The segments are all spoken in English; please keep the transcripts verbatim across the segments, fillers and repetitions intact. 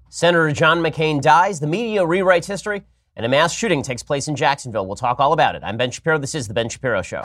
Senator John McCain dies, the media rewrites history, and a mass shooting takes place in Jacksonville. We'll talk all about it. I'm Ben Shapiro. This is The Ben Shapiro Show.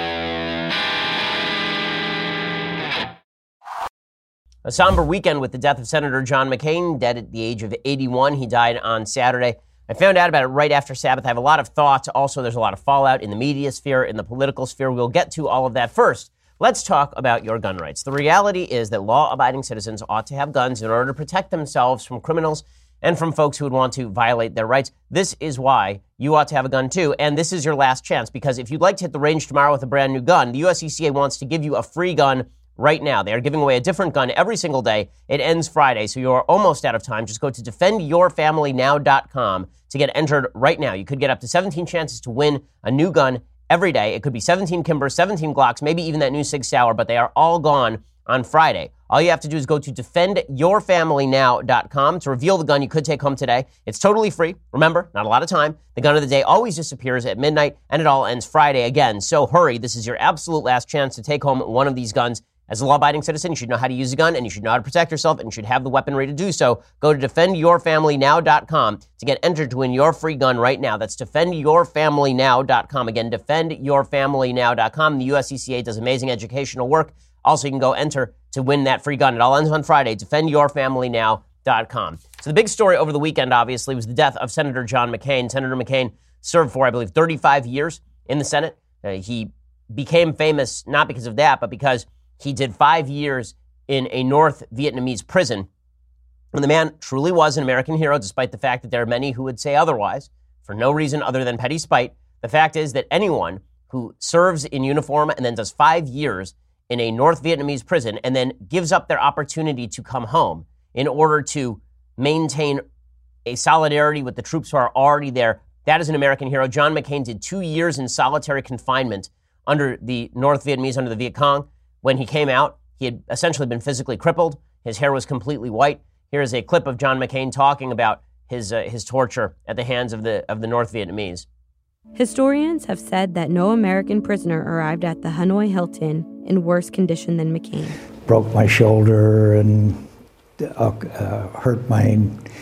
A somber weekend with the death of Senator John McCain, dead at the age of eighty-one. He died on Saturday. I found out about it right after Sabbath. I have a lot of thoughts. Also, there's a lot of fallout in the media sphere, in the political sphere. We'll get to all of that first. Let's talk about your gun rights. The reality is that law-abiding citizens ought to have guns in order to protect themselves from criminals and from folks who would want to violate their rights. This is why you ought to have a gun too, and this is your last chance, because if you'd like to hit the range tomorrow with a brand new gun, the U S C C A wants to give you a free gun right now. They are giving away a different gun every single day. It ends Friday, so you're almost out of time. Just go to defend your family now dot com to get entered right now. You could get up to seventeen chances to win a new gun every day. It could be seventeen Kimbers, seventeen Glocks, maybe even that new Sig Sauer, but they are all gone on Friday. All you have to do is go to defend your family now dot com to reveal the gun you could take home today. It's totally free. Remember, not a lot of time. The gun of the day always disappears at midnight, and it all ends Friday again. So hurry. This is your absolute last chance to take home one of these guns. As a law-abiding citizen, you should know how to use a gun, and you should know how to protect yourself, and you should have the weaponry to do so. Go to defend your family now dot com to get entered to win your free gun right now. That's defend your family now dot com. Again, defend your family now dot com. The U S C C A does amazing educational work. Also, you can go enter to win that free gun. It all ends on Friday. defend your family now dot com. So the big story over the weekend, obviously, was the death of Senator John McCain. Senator McCain served for, I believe, thirty-five years in the Senate. Uh, he became famous not because of that, but because he did five years in a North Vietnamese prison. And the man truly was an American hero, despite the fact that there are many who would say otherwise, for no reason other than petty spite. The fact is that anyone who serves in uniform and then does five years in a North Vietnamese prison and then gives up their opportunity to come home in order to maintain a solidarity with the troops who are already there, that is an American hero. John McCain did two years in solitary confinement under the North Vietnamese, under the Viet Cong. When he came out, he had essentially been physically crippled. His hair was completely white. Here is a clip of John McCain talking about his uh, his torture at the hands of the of the North Vietnamese. Historians have said that no American prisoner arrived at the Hanoi Hilton in worse condition than McCain. Broke my shoulder and uh, uh, hurt my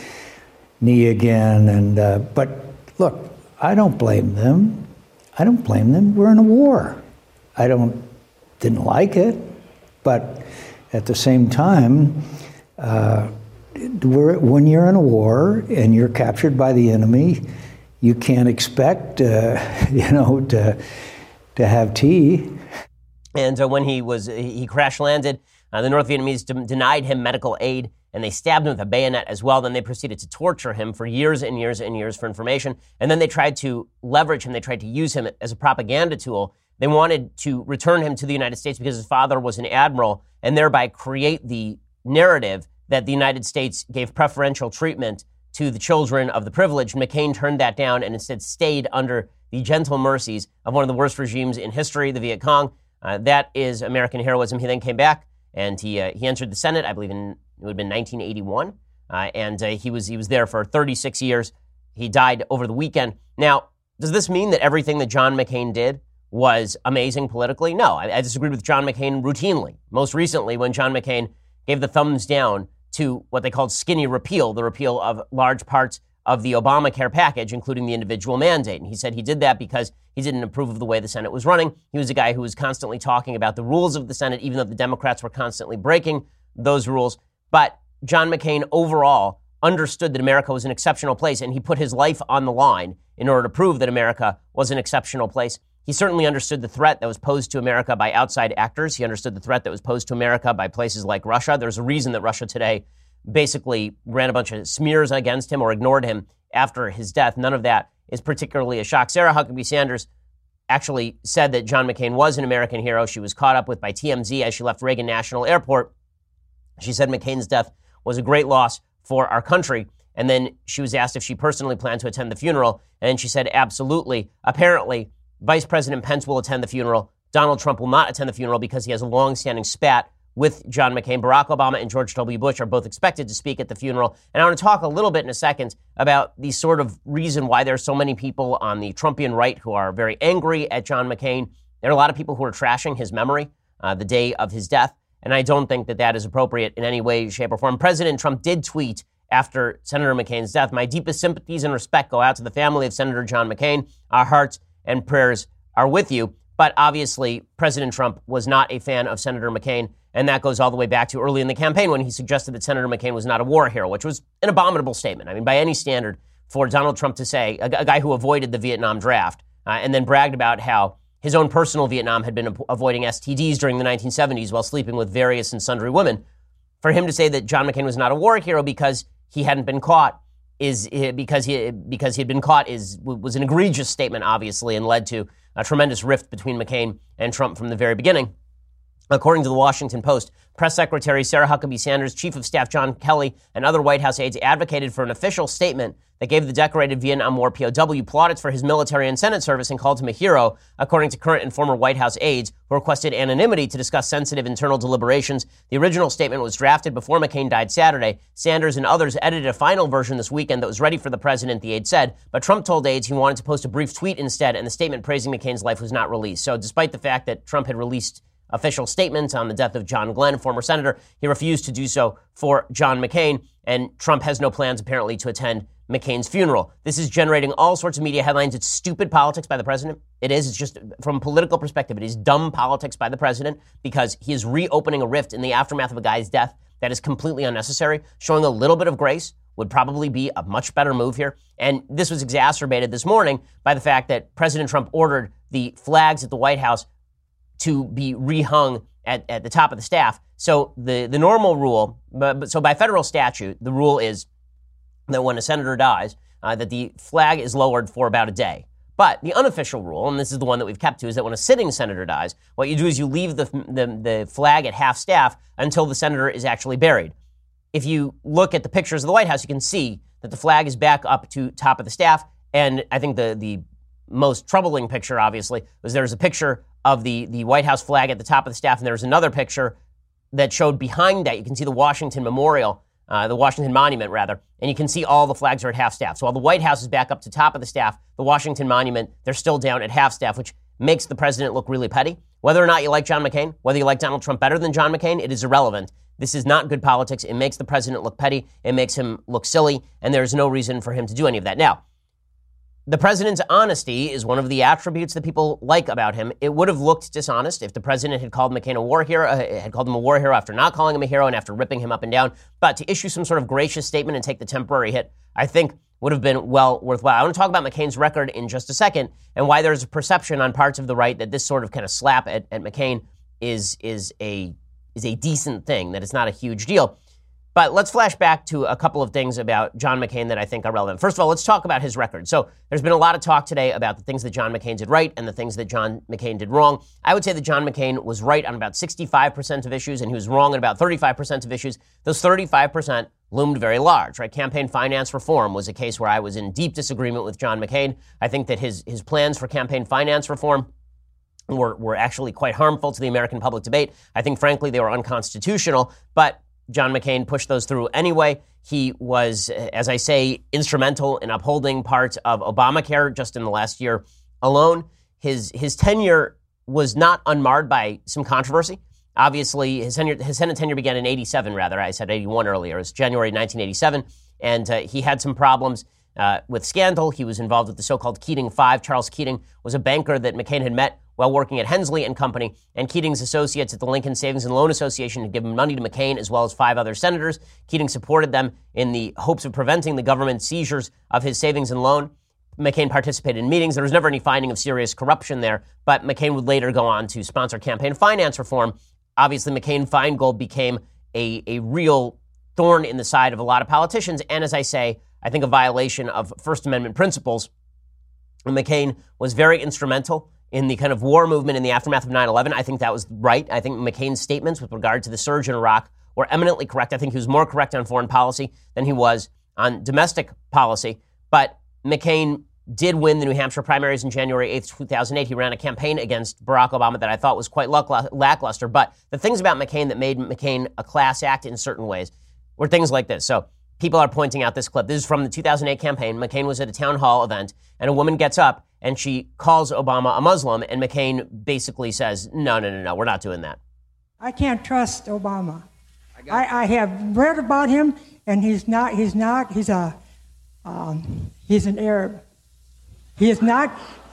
knee again. And uh, but look, I don't blame them. I don't blame them. We're in a war. I don't. Didn't like it, but at the same time, uh, we're, when you're in a war and you're captured by the enemy, you can't expect, uh, you know, to to have tea. And uh, when he was he crash landed, uh, the North Vietnamese de- denied him medical aid, and they stabbed him with a bayonet as well. Then they proceeded to torture him for years and years and years for information. And then they tried to leverage him. They tried to use him as a propaganda tool. They wanted to return him to the United States because his father was an admiral, and thereby create the narrative that the United States gave preferential treatment to the children of the privileged. McCain turned that down and instead stayed under the gentle mercies of one of the worst regimes in history, the Viet Cong. Uh, that is American heroism. He then came back, and he uh, he entered the Senate, I believe in, it would have been nineteen eighty-one, uh, and uh, he was he was there for thirty-six years. He died over the weekend. Now, does this mean that everything that John McCain did was amazing politically? No, I, I disagreed with John McCain routinely. Most recently, when John McCain gave the thumbs down to what they called skinny repeal, the repeal of large parts of the Obamacare package, including the individual mandate. And he said he did that because he didn't approve of the way the Senate was running. He was a guy who was constantly talking about the rules of the Senate, even though the Democrats were constantly breaking those rules. But John McCain overall understood that America was an exceptional place, and he put his life on the line in order to prove that America was an exceptional place. He certainly understood the threat that was posed to America by outside actors. He understood the threat that was posed to America by places like Russia. There's a reason that Russia today basically ran a bunch of smears against him or ignored him after his death. None of that is particularly a shock. Sarah Huckabee Sanders actually said that John McCain was an American hero. She was caught up with by T M Z as she left Reagan National Airport. She said McCain's death was a great loss for our country. And then she was asked if she personally planned to attend the funeral. And she said, absolutely. Apparently, Vice President Pence will attend the funeral. Donald Trump will not attend the funeral because he has a long-standing spat with John McCain. Barack Obama and George W. Bush are both expected to speak at the funeral. And I want to talk a little bit in a second about the sort of reason why there are so many people on the Trumpian right who are very angry at John McCain. There are a lot of people who are trashing his memory uh, the day of his death. And I don't think that that is appropriate in any way, shape, or form. President Trump did tweet after Senator McCain's death. My deepest sympathies and respect go out to the family of Senator John McCain. Our hearts and prayers are with you. But obviously, President Trump was not a fan of Senator McCain, and that goes all the way back to early in the campaign when he suggested that Senator McCain was not a war hero, which was an abominable statement. I mean, by any standard, for Donald Trump to say, a, a guy who avoided the Vietnam draft, uh, and then bragged about how his own personal Vietnam had been avoiding S T Ds during the nineteen seventies while sleeping with various and sundry women, for him to say that John McCain was not a war hero because he hadn't been caught is because he because he had been caught is was an egregious statement, obviously, and led to a tremendous rift between McCain and Trump from the very beginning. According to the Washington Post, Press Secretary Sarah Huckabee Sanders, Chief of Staff John Kelly, and other White House aides advocated for an official statement that gave the decorated Vietnam War P O W plaudits for his military and Senate service and called him a hero, according to current and former White House aides who requested anonymity to discuss sensitive internal deliberations. The original statement was drafted before McCain died Saturday. Sanders and others edited a final version this weekend that was ready for the president, the aide said, but Trump told aides he wanted to post a brief tweet instead, and the statement praising McCain's life was not released. So despite the fact that Trump had released official statements on the death of John Glenn, former senator, he refused to do so for John McCain, and Trump has no plans, apparently, to attend McCain's funeral. This is generating all sorts of media headlines. It's stupid politics by the president. It is. It's just, from a political perspective, it is dumb politics by the president because he is reopening a rift in the aftermath of a guy's death that is completely unnecessary. Showing a little bit of grace would probably be a much better move here. And this was exacerbated this morning by the fact that President Trump ordered the flags at the White House to be rehung at, at the top of the staff. So the, the normal rule, but, but so by federal statute, the rule is that when a senator dies, uh, that the flag is lowered for about a day. But the unofficial rule, and this is the one that we've kept to, is that when a sitting senator dies, what you do is you leave the, the, the flag at half staff until the senator is actually buried. If you look at the pictures of the White House, you can see that the flag is back up to top of the staff. And I think the, the most troubling picture, obviously, was there's a picture of the, the White House flag at the top of the staff, and there's another picture that showed behind that. You can see the Washington Memorial, uh, the Washington Monument, rather, and you can see all the flags are at half staff. So while the White House is back up to top of the staff, the Washington Monument, they're still down at half staff, which makes the president look really petty. Whether or not you like John McCain, whether you like Donald Trump better than John McCain, it is irrelevant. This is not good politics. It makes the president look petty. It makes him look silly, and there's no reason for him to do any of that. Now, the president's honesty is one of the attributes that people like about him. It would have looked dishonest if the president had called McCain a war hero, uh, had called him a war hero after not calling him a hero and after ripping him up and down. But to issue some sort of gracious statement and take the temporary hit, I think would have been well worthwhile. I want to talk about McCain's record in just a second and why there's a perception on parts of the right that this sort of kind of slap at, at McCain is is a is a decent thing, that it's not a huge deal. But let's flash back to a couple of things about John McCain that I think are relevant. First of all, let's talk about his record. So there's been a lot of talk today about the things that John McCain did right and the things that John McCain did wrong. I would say that John McCain was right on about sixty-five percent of issues, and he was wrong on about thirty-five percent of issues. Those thirty-five percent loomed very large, right? Campaign finance reform was a case where I was in deep disagreement with John McCain. I think that his, his plans for campaign finance reform were, were actually quite harmful to the American public debate. I think, frankly, they were unconstitutional, but John McCain pushed those through anyway. He was, as I say, instrumental in upholding parts of Obamacare just in the last year alone. His his tenure was not unmarred by some controversy. Obviously, his tenure, his Senate tenure began in eighty-seven, rather. I said eighty-one earlier. It was January nineteen eighty-seven, and uh, he had some problems uh, with scandal. He was involved with the so-called Keating Five. Charles Keating was a banker that McCain had met while working at Hensley and Company, and Keating's associates at the Lincoln Savings and Loan Association had given money to McCain as well as five other senators. Keating supported them in the hopes of preventing the government seizures of his savings and loan. McCain participated in meetings. There was never any finding of serious corruption there, but McCain would later go on to sponsor campaign finance reform. Obviously, McCain-Feingold became a, a real thorn in the side of a lot of politicians, and as I say, I think a violation of First Amendment principles. McCain was very instrumental in the kind of war movement in the aftermath of nine eleven. I think that was right. I think McCain's statements with regard to the surge in Iraq were eminently correct. I think he was more correct on foreign policy than he was on domestic policy. But McCain did win the New Hampshire primaries on January eighth, two thousand eight. He ran a campaign against Barack Obama that I thought was quite lackluster. But the things about McCain that made McCain a class act in certain ways were things like this. So people are pointing out this clip. This is from the two thousand eight campaign. McCain was at a town hall event, and a woman gets up and she calls Obama a Muslim, and McCain basically says, no, no, no, no, we're not doing that. I can't trust Obama. I, I, I have read about him, and he's not, he's not, he's a, um, he's an Arab. He is not.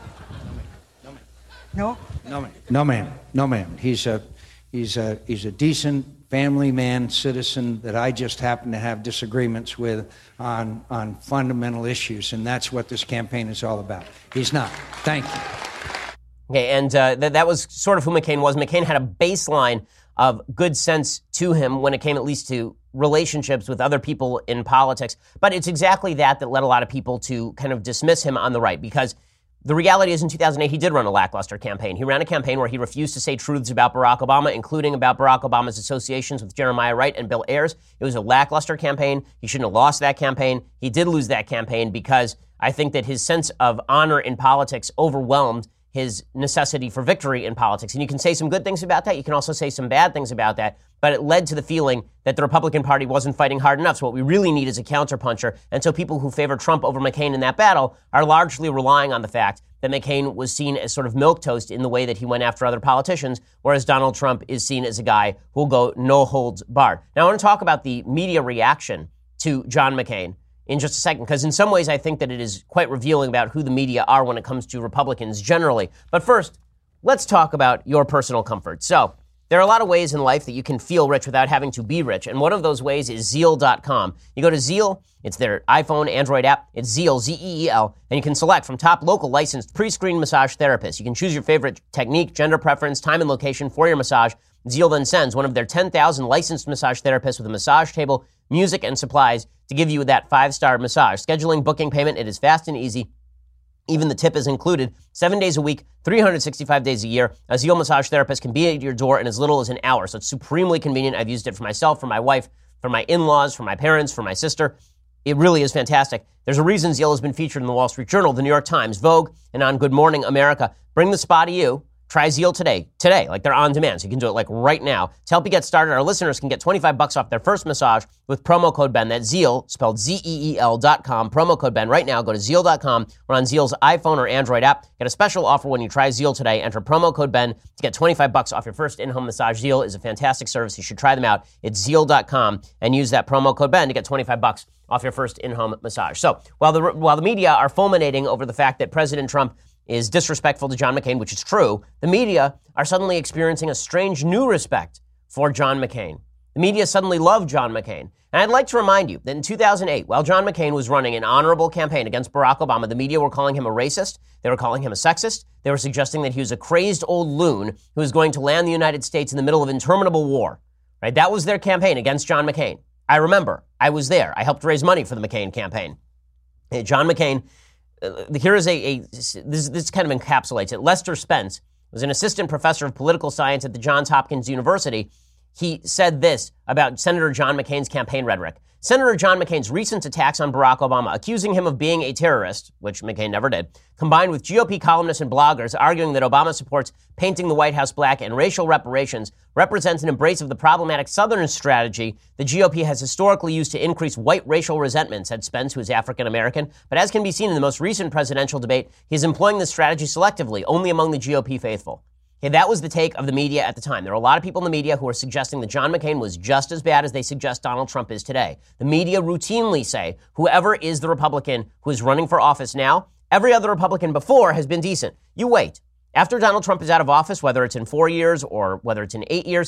No? No, ma'am. No, ma'am. No, ma'am. He's a, he's a, he's a decent family man, citizen that I just happen to have disagreements with on, on fundamental issues, and that's what this campaign is all about. He's not. Thank you. Okay, and uh, th- that was sort of who McCain was. McCain had a baseline of good sense to him when it came at least to relationships with other people in politics. But it's exactly that that led a lot of people to kind of dismiss him on the right, because the reality is in two thousand eight, he did run a lackluster campaign. He ran a campaign where he refused to say truths about Barack Obama, including about Barack Obama's associations with Jeremiah Wright and Bill Ayers. It was a lackluster campaign. He shouldn't have lost that campaign. He did lose that campaign because I think that his sense of honor in politics overwhelmed his necessity for victory in politics. And you can say some good things about that. You can also say some bad things about that. But it led to the feeling that the Republican Party wasn't fighting hard enough. So what we really need is a counterpuncher. And so people who favor Trump over McCain in that battle are largely relying on the fact that McCain was seen as sort of milquetoast in the way that he went after other politicians, whereas Donald Trump is seen as a guy who will go no holds barred. Now, I want to talk about the media reaction to John McCain in just a second, because in some ways I think that it is quite revealing about who the media are when it comes to Republicans generally. But first, let's talk about your personal comfort. So there are a lot of ways in life that you can feel rich without having to be rich, and one of those ways is Zeal dot com. You go to Zeal, it's their iPhone, Android app, it's Zeal, Z E E L, and you can select from top local licensed pre-screened massage therapists. You can choose your favorite technique, gender preference, time and location for your massage. Zeal then sends one of their ten thousand licensed massage therapists with a massage table, music, and supplies to give you that five-star massage. Scheduling, booking, payment, it is fast and easy. Even the tip is included. Seven days a week, three hundred sixty-five days a year. A Zeal massage therapist can be at your door in as little as an hour, so it's supremely convenient. I've used it for myself, for my wife, for my in-laws, for my parents, for my sister. It really is fantastic. There's a reason Zeal has been featured in the Wall Street Journal, the New York Times, Vogue, and on Good Morning America. Bring the spa to you. Try Zeal today. Today, like they're on demand, so you can do it like right now. To help you get started, our listeners can get twenty-five bucks off their first massage with promo code Ben. That's Zeal, spelled Z E E L dot com. Promo code Ben right now. Go to Zeal dot com or on Zeal's iPhone or Android app. Get a special offer when you try Zeal today. Enter promo code Ben to get twenty-five bucks off your first in-home massage. Zeal is a fantastic service. You should try them out. It's Zeal dot com and use that promo code Ben to get twenty-five bucks off your first in-home massage. So while the while the media are fulminating over the fact that President Trump is disrespectful to John McCain, which is true, the media are suddenly experiencing a strange new respect for John McCain. The media suddenly love John McCain. And I'd like to remind you that in two thousand eight, while John McCain was running an honorable campaign against Barack Obama, the media were calling him a racist, they were calling him a sexist, they were suggesting that he was a crazed old loon who was going to land the United States in the middle of interminable war. Right? That was their campaign against John McCain. I remember. I was there. I helped raise money for the McCain campaign. Hey, John McCain, uh, here is a, a this, this kind of encapsulates it. Lester Spence was an assistant professor of political science at the Johns Hopkins University. He said this about Senator John McCain's campaign rhetoric. Senator John McCain's recent attacks on Barack Obama, accusing him of being a terrorist, which McCain never did, combined with G O P columnists and bloggers arguing that Obama supports painting the White House black and racial reparations, represents an embrace of the problematic Southern strategy the G O P has historically used to increase white racial resentment, said Spence, who is African American. But as can be seen in the most recent presidential debate, he's employing this strategy selectively, only among the G O P faithful. Okay, that was the take of the media at the time. There are a lot of people in the media who are suggesting that John McCain was just as bad as they suggest Donald Trump is today. The media routinely say whoever is the Republican who is running for office now, every other Republican before has been decent. You wait. After Donald Trump is out of office, whether it's in four years or whether it's in eight years,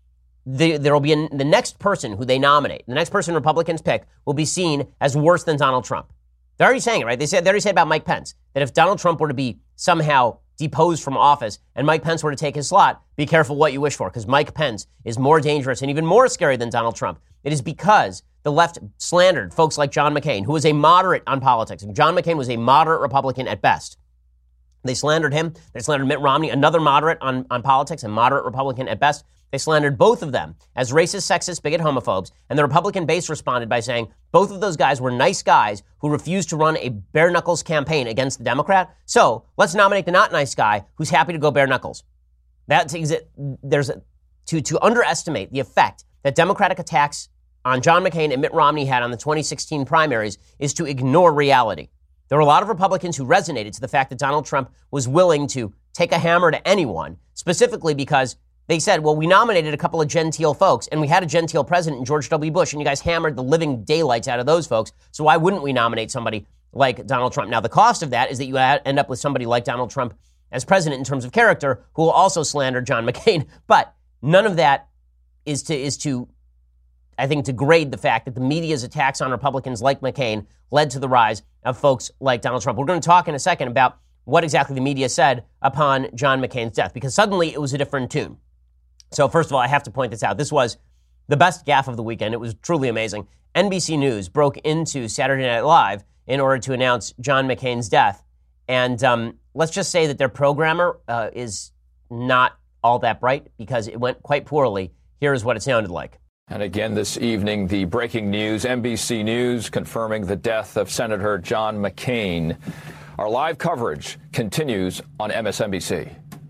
the, there will be a, the next person who they nominate, the next person Republicans pick, will be seen as worse than Donald Trump. They're already saying it, right? They said they already said about Mike Pence that if Donald Trump were to be somehow deposed from office and Mike Pence were to take his slot, be careful what you wish for, because Mike Pence is more dangerous and even more scary than Donald Trump. It is because the left slandered folks like John McCain, who was a moderate on politics. John McCain was a moderate Republican at best. They slandered him. They slandered Mitt Romney, another moderate on, on politics, a moderate Republican at best. They slandered both of them as racist, sexist, bigot, homophobes. And the Republican base responded by saying both of those guys were nice guys who refused to run a bare knuckles campaign against the Democrat. So let's nominate the not nice guy who's happy to go bare knuckles. That's there's a, to to underestimate the effect that Democratic attacks on John McCain and Mitt Romney had on the twenty sixteen primaries is to ignore reality. There were a lot of Republicans who resonated to the fact that Donald Trump was willing to take a hammer to anyone, specifically because They said, well, we nominated a couple of genteel folks, and we had a genteel president in George W. Bush, and you guys hammered the living daylights out of those folks, so why wouldn't we nominate somebody like Donald Trump? Now, the cost of that is that you end up with somebody like Donald Trump as president in terms of character, who will also slander John McCain. But none of that is to, is to, I think, degrade the fact that the media's attacks on Republicans like McCain led to the rise of folks like Donald Trump. We're going to talk in a second about what exactly the media said upon John McCain's death, because suddenly it was a different tune. So first of all, I have to point this out. This was the best gaffe of the weekend. It was truly amazing. N B C News broke into Saturday Night Live in order to announce John McCain's death. And um, let's just say that their programmer uh, is not all that bright, because it went quite poorly. Here's what it sounded like. And again this evening, the breaking news, N B C News confirming the death of Senator John McCain. Our live coverage continues on M S N B C.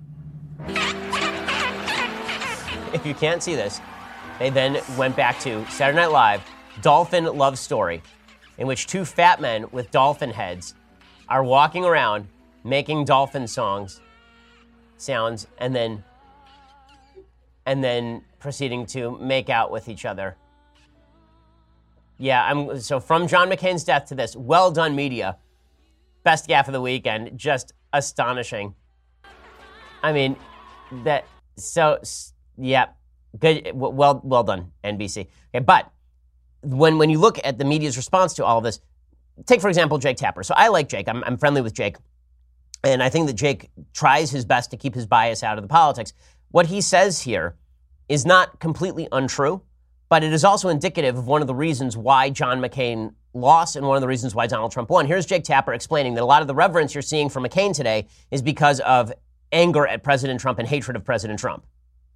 If you can't see this, they then went back to Saturday Night Live, Dolphin Love Story, in which two fat men with dolphin heads are walking around making dolphin songs, sounds, and then and then proceeding to make out with each other. Yeah, I'm so from John McCain's death to this. Well done, media. Best gaffe of the weekend. Just astonishing. I mean, that so yeah, good. Well, well done, N B C. Okay, but when when you look at the media's response to all of this, take for example Jake Tapper. So I like Jake. I'm, I'm friendly with Jake, and I think that Jake tries his best to keep his bias out of the politics. What he says here is not completely untrue, but it is also indicative of one of the reasons why John McCain lost and one of the reasons why Donald Trump won. Here's Jake Tapper explaining that a lot of the reverence you're seeing for McCain today is because of anger at President Trump and hatred of President Trump.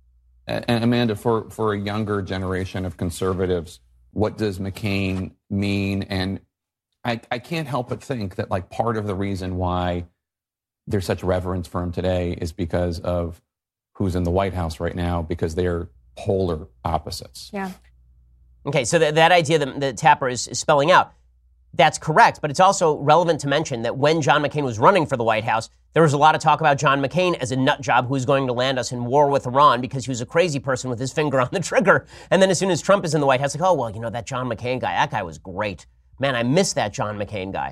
And Amanda, for, for a younger generation of conservatives, what does McCain mean? And I, I can't help but think that like part of the reason why there's such reverence for him today is because of who's in the White House right now, because they are polar opposites. Yeah. Okay, so that, that idea that, that Tapper is, is spelling out, that's correct, but it's also relevant to mention that when John McCain was running for the White House, there was a lot of talk about John McCain as a nut job who was going to land us in war with Iran because he was a crazy person with his finger on the trigger. And then as soon as Trump is in the White House, like, oh, well, you know, that John McCain guy, that guy was great. Man, I miss that John McCain guy.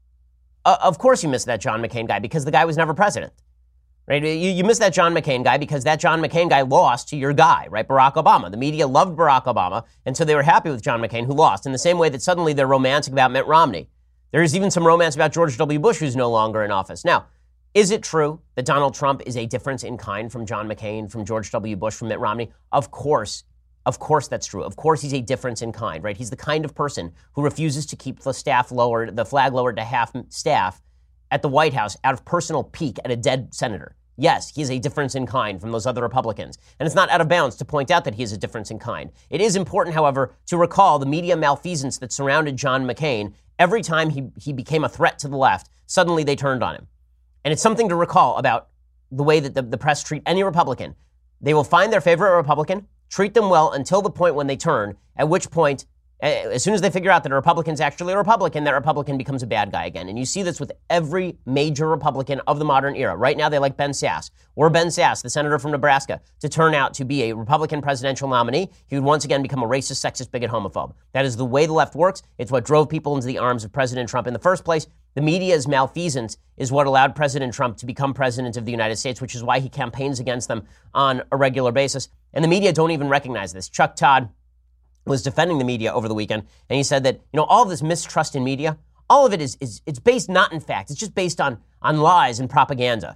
Uh, of course you miss that John McCain guy because the guy was never president. Right? You, you miss that John McCain guy because that John McCain guy lost to your guy, right? Barack Obama. The media loved Barack Obama, and so they were happy with John McCain, who lost, in the same way that suddenly they're romantic about Mitt Romney. There is even some romance about George W. Bush, who's no longer in office. Now, is it true that Donald Trump is a difference in kind from John McCain, from George W. Bush, from Mitt Romney? Of course. Of course that's true. Of course he's a difference in kind, right? He's the kind of person who refuses to keep the staff lowered, the flag lowered to half staff at the White House out of personal pique at a dead senator. Yes, he is a difference in kind from those other Republicans. And it's not out of bounds to point out that he is a difference in kind. It is important, however, to recall the media malfeasance that surrounded John McCain. Every time he, he became a threat to the left, suddenly they turned on him. And it's something to recall about the way that the, the press treat any Republican. They will find their favorite Republican, treat them well until the point when they turn, at which point, as soon as they figure out that a Republican's actually a Republican, that Republican becomes a bad guy again. And you see this with every major Republican of the modern era. Right now, they like Ben Sasse, or Ben Sasse, the senator from Nebraska, to turn out to be a Republican presidential nominee. He would once again become a racist, sexist, bigot, homophobe. That is the way the left works. It's what drove people into the arms of President Trump in the first place. The media's malfeasance is what allowed President Trump to become president of the United States, which is why he campaigns against them on a regular basis. And the media don't even recognize this. Chuck Todd was defending the media over the weekend, and he said that, you know, all of this mistrust in media, all of it is, is it's based not in fact, it's just based on, on lies and propaganda.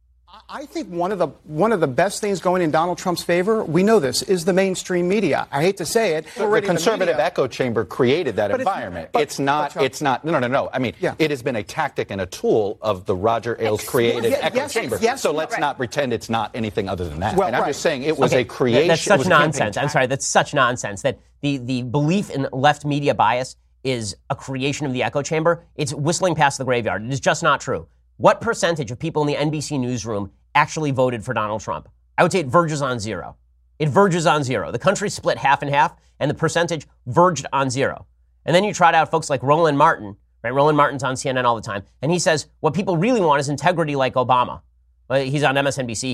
I think one of the one of the best things going in Donald Trump's favor, we know this, is the mainstream media. I hate to say it. The, the conservative the echo chamber created that but environment. It's, it's not. but, it's not. No, no, no, no. I mean, yeah. It has been a tactic and a tool of the Roger Ailes created yes, echo yes, chamber. Yes, so let's right. not pretend it's not anything other than that. Well, and I'm right. just saying it was okay. a creation. That's such it was nonsense. I'm sorry. That's such nonsense. That the the belief in left media bias is a creation of the echo chamber. It's whistling past the graveyard. It is just not true. What percentage of people in the N B C newsroom actually voted for Donald Trump? I would say it verges on zero. It verges on zero. The country split half and half, and the percentage verged on zero. And then you trot out folks like Roland Martin, right? Roland Martin's on C N N all the time, and he says what people really want is integrity like Obama. Well, he's on M S N B C here.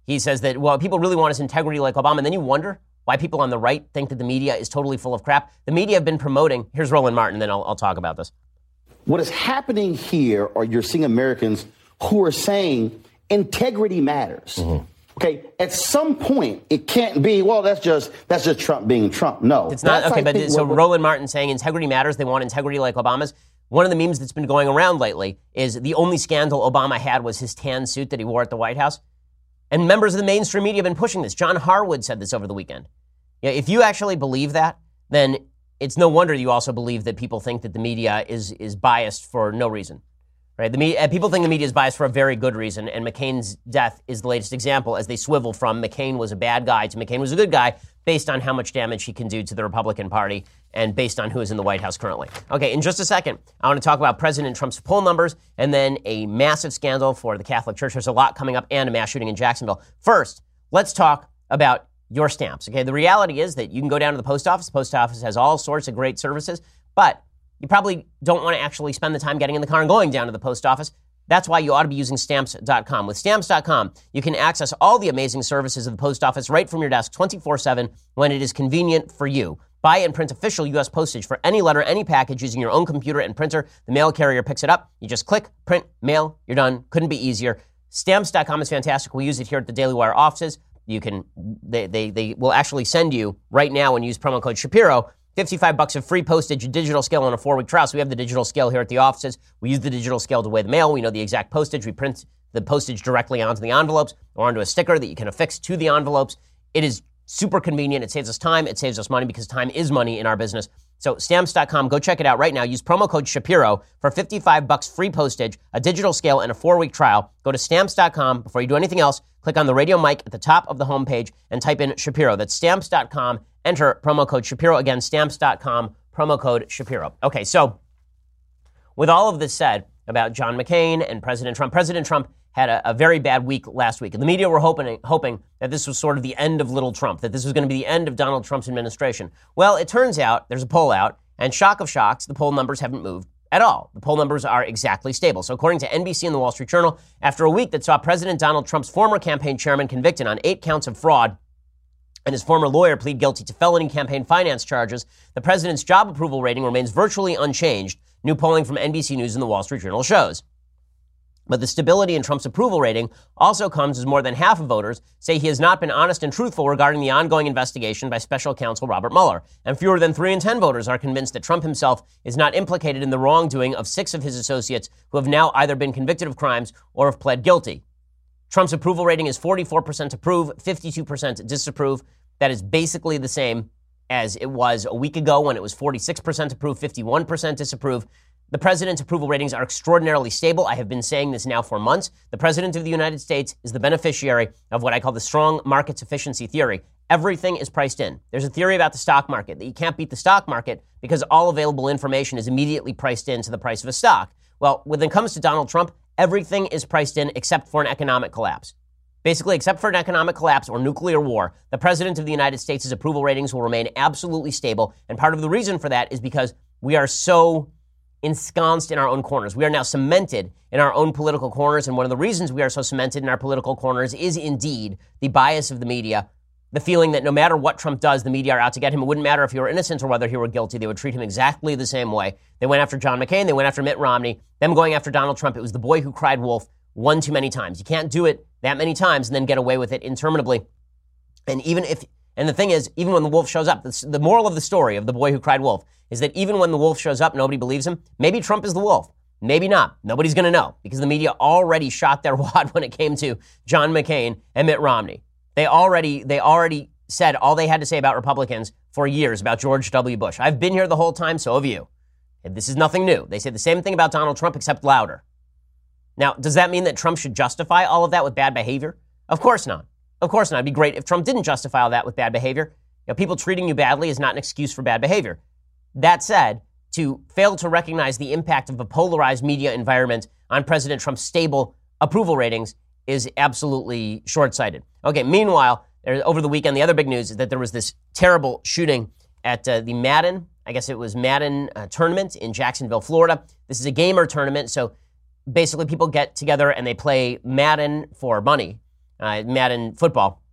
He says that, well, people really want his integrity like Obama. And then you wonder why people on the right think that the media is totally full of crap. The media have been promoting. Here's Roland Martin, then I'll, I'll talk about this. What is happening here, or you're seeing Americans who are saying integrity matters. Mm-hmm. Okay, at some point, it can't be, well, that's just that's just Trump being Trump. No. It's not. That's, okay, I but so what, Roland Martin saying integrity matters. They want integrity like Obama's. One of the memes that's been going around lately is the only scandal Obama had was his tan suit that he wore at the White House. And members of the mainstream media have been pushing this. John Harwood said this over the weekend. Yeah, if you actually believe that, then it's no wonder you also believe that people think that the media is is biased for no reason. Right? The media, people think the media is biased for a very good reason, and McCain's death is the latest example as they swivel from McCain was a bad guy to McCain was a good guy based on how much damage he can do to the Republican Party and based on who is in the White House currently. Okay, in just a second, I want to talk about President Trump's poll numbers and then a massive scandal for the Catholic Church. There's a lot coming up and a mass shooting in Jacksonville. First, let's talk about your stamps. Okay, the reality is that you can go down to the post office. The post office has all sorts of great services, but you probably don't want to actually spend the time getting in the car and going down to the post office. That's why you ought to be using Stamps dot com. With Stamps dot com, you can access all the amazing services of the post office right from your desk twenty-four seven when it is convenient for you. Buy and print official U S postage for any letter, any package using your own computer and printer. The mail carrier picks it up. You just click, print, mail, you're done. Couldn't be easier. Stamps dot com is fantastic. We use it here at the Daily Wire offices. You can, they, they, they will actually send you right now and use promo code Shapiro fifty-five bucks of free postage, a digital scale, on a four-week trial. So we have the digital scale here at the offices. We use the digital scale to weigh the mail. We know the exact postage. We print the postage directly onto the envelopes or onto a sticker that you can affix to the envelopes. It is super convenient. It saves us time. It saves us money because time is money in our business. So Stamps dot com, go check it out right now. Use promo code Shapiro for fifty-five bucks free postage, a digital scale, and a four-week trial. Go to Stamps dot com. Before you do anything else, click on the radio mic at the top of the homepage and type in Shapiro. That's Stamps dot com. Enter promo code Shapiro. Again, Stamps dot com, promo code Shapiro. Okay, so with all of this said about John McCain and President Trump, President Trump had a, a very bad week last week. And the media were hoping, hoping that this was sort of the end of little Trump, that this was going to be the end of Donald Trump's administration. Well, it turns out there's a poll out, and shock of shocks, the poll numbers haven't moved at all. The poll numbers are exactly stable. So according to N B C and the Wall Street Journal, after a week that saw President Donald Trump's former campaign chairman convicted on eight counts of fraud and his former lawyer plead guilty to felony campaign finance charges, the president's job approval rating remains virtually unchanged, new polling from N B C News and the Wall Street Journal shows. But the stability in Trump's approval rating also comes as more than half of voters say he has not been honest and truthful regarding the ongoing investigation by special counsel Robert Mueller. And fewer than three in ten voters are convinced that Trump himself is not implicated in the wrongdoing of six of his associates who have now either been convicted of crimes or have pled guilty. Trump's approval rating is forty-four percent approve, fifty-two percent disapprove. That is basically the same as it was a week ago when it was forty-six percent approve, fifty-one percent disapprove. The president's approval ratings are extraordinarily stable. I have been saying this now for months. The president of the United States is the beneficiary of what I call the strong markets efficiency theory. Everything is priced in. There's a theory about the stock market that you can't beat the stock market because all available information is immediately priced into the price of a stock. Well, when it comes to Donald Trump, everything is priced in except for an economic collapse. Basically, except for an economic collapse or nuclear war, the president of the United States' approval ratings will remain absolutely stable. And part of the reason for that is because we are so ensconced in our own corners. We are now cemented in our own political corners, and one of the reasons we are so cemented in our political corners is indeed the bias of the media, the feeling that no matter what Trump does, the media are out to get him. It wouldn't matter if he were innocent or whether he were guilty. They would treat him exactly the same way. They went after John McCain. They went after Mitt Romney. Them going after Donald Trump, it was the boy who cried wolf one too many times. You can't do it that many times and then get away with it interminably. And even if, and the thing is, even when the wolf shows up, the, the moral of the story of the boy who cried wolf is that even when the wolf shows up, nobody believes him. Maybe Trump is the wolf. Maybe not. Nobody's going to know because the media already shot their wad when it came to John McCain and Mitt Romney. They already, they already said all they had to say about Republicans for years about George W. Bush. I've been here the whole time, so have you. And this is nothing new. They say the same thing about Donald Trump, except louder. Now, does that mean that Trump should justify all of that with bad behavior? Of course not. Of course not. It'd be great if Trump didn't justify all that with bad behavior. You know, people treating you badly is not an excuse for bad behavior. That said, to fail to recognize the impact of a polarized media environment on President Trump's stable approval ratings is absolutely short-sighted. Okay, meanwhile, there, over the weekend, the other big news is that there was this terrible shooting at uh, the Madden, I guess it was Madden uh, tournament in Jacksonville, Florida. This is a gamer tournament, so basically people get together and they play Madden for money. uh, Madden football.